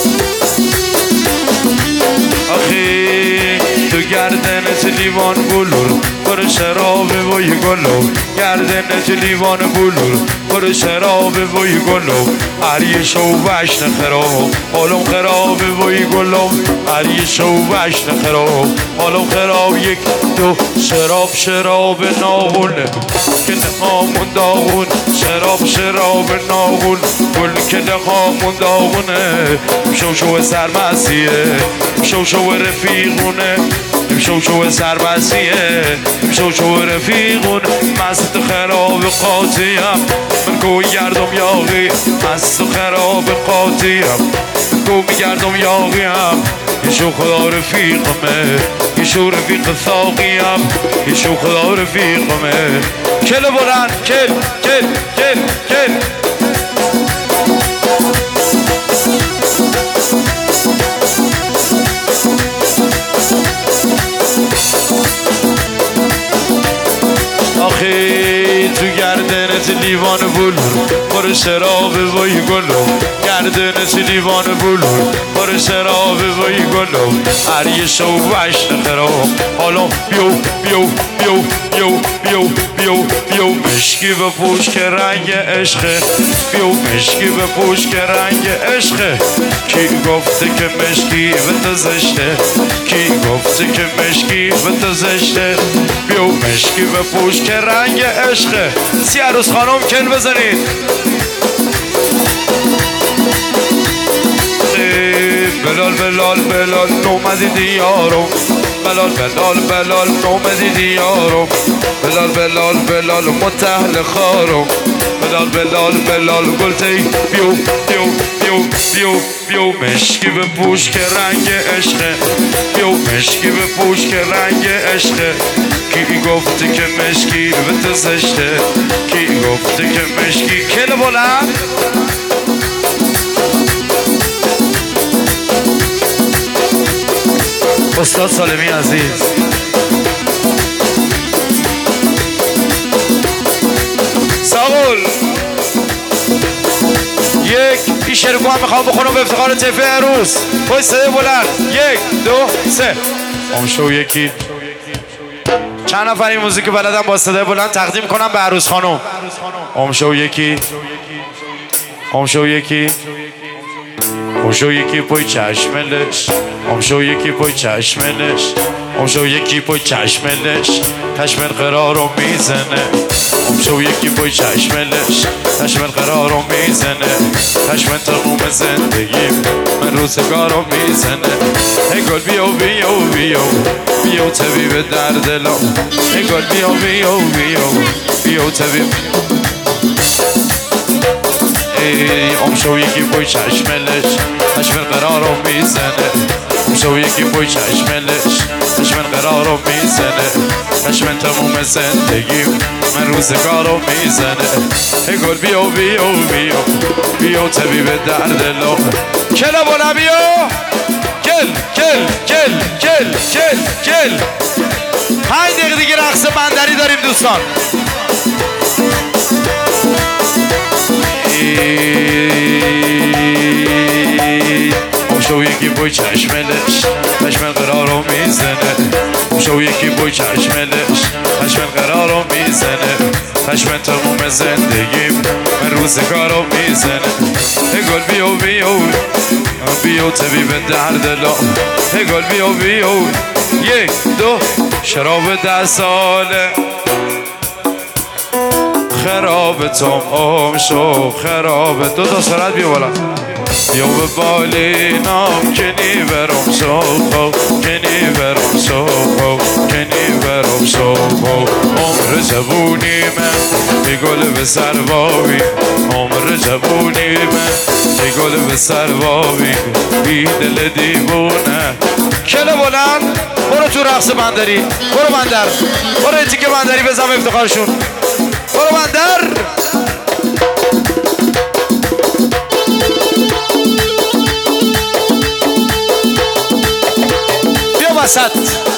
آخی تو گردنت لیوان بلور پر شراب بوی گلو گردنت لیوان بلور پر شراب بوی گلو عریش و وشن خراب حالم خراب بوی گلو عریش و وشن خراب حالم خراب یک دو شراب ناغونه که نخامون داغون شراب ناغون گل که نخامون داغونه شو سرمسیه شو رفیقونه شو سربسیه شو رفیقون مست خراب قاطیم من گوی گردم یاقی مست خراب قاطیم من گوی گردم یاقیم شو خدا رفیقمه شو رفیق ثاقیم شو خدا رفیقمه کل بلند کل آخی تو گردنت لیوان بلور پر شراب وای گلو گردنت لیوان بلور پر شراب وای گلو عریش و وشن خراب حالا بیو مشکی به پوش که رنگ عشقه بیو مشکی به پوش که رنگ عشقه کی گفته که مشکی به تو زشته کی گفته که مشکی به تو زشته بیو مشکی به پوش که رنگ عشقه سی عروس خانم کن بزنید بلال نومدی دیارم بلال نومدی دیارم بلال متحل خارم بلال گلتی بیو مشکی به پوش که رنگ عشقه بیو مشکی به پوش که رنگ عشقه کی گفته که مشکی به تو زشته کی گفته که مشکی کل بلند استاد سالمی عزیز ساقول یک این شعر هم میخوام بخونم به افتخار طیفه عروس پای صدای بلند 1 2 3 امشو یکی چند نفر این موزیک بلدم با صدای بلند تقدیم کنم به عروس خانم امشو یکی امشو یکی پای چشملش امشو یکی پای چشملش امشو یکی پای چشملش چشمل قرارو میزنه امشو یکی پای چشملش چشمل قرارو میزنه چشمل تموم زندگیم من روزگارو میزنه ای گل بیو طبیب درد دلم ای گل بیو طبیب امشو یکی پای چشملش چشمل قرارو میزنه امشو یکی پای چشملش چشمل قرارو میزنه چشمل تموم زندگیم من روزگارو میزنه ای گل بیو طبیب درد دلم کلا بالا بیو کل 5 دقیقه دیگه رقص بندری داریم دوستان امشو یکی پای چشملش چشمل قرارو میزنه امشو یکی پای چشملش چشمل قرارو میزنه چشمل تموم زندگیم من روزگارو میزنه ای گل بیو طبیب درد دلم ای گل بیو 1 2 شراب 10 ساله خراب توم شو خراب 2 تا سرعت بیا بالا بیا به بالینام کنی برم شو کنی برم شو کنی برم شو عمر جوونی من ای گل به سربابی عمر جوونی من ای گل به سربابی بی دل دیوونه کل بلند برو تو رقص بندری برو بندر برو تیکه بندری بزن افتخارشون برو بندر بیا وسط